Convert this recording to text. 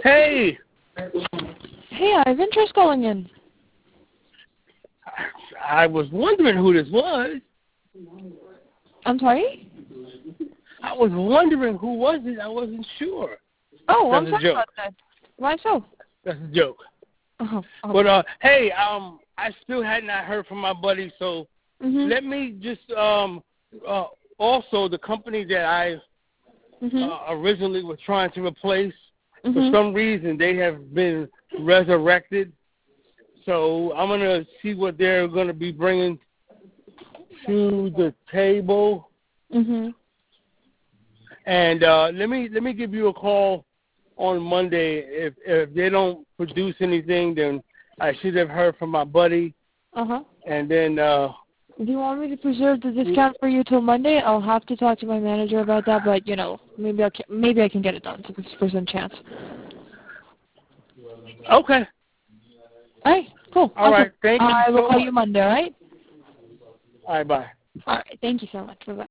Hey. Hey, Ivan, just calling in. I was wondering who this was. I'm sorry? I was wondering who was it. I wasn't sure. Oh, That's I'm sorry about that. Why so? That's a joke. Oh, But hey, I still had not heard from my buddy, so let me just also the company that I originally was trying to replace, for some reason they have been resurrected. So I'm gonna see what they're gonna be bringing to the table. And let me give you a call on Monday. If they don't produce anything, then I should have heard from my buddy. And then do you want me to preserve the discount for you till Monday? I'll have to talk to my manager about that, but you know, maybe I can get it done. So 50% chance. Okay. All right, cool. All right, thank you. I will so call much. you Monday. All right. All right, bye. All right. Thank you so much. Bye bye.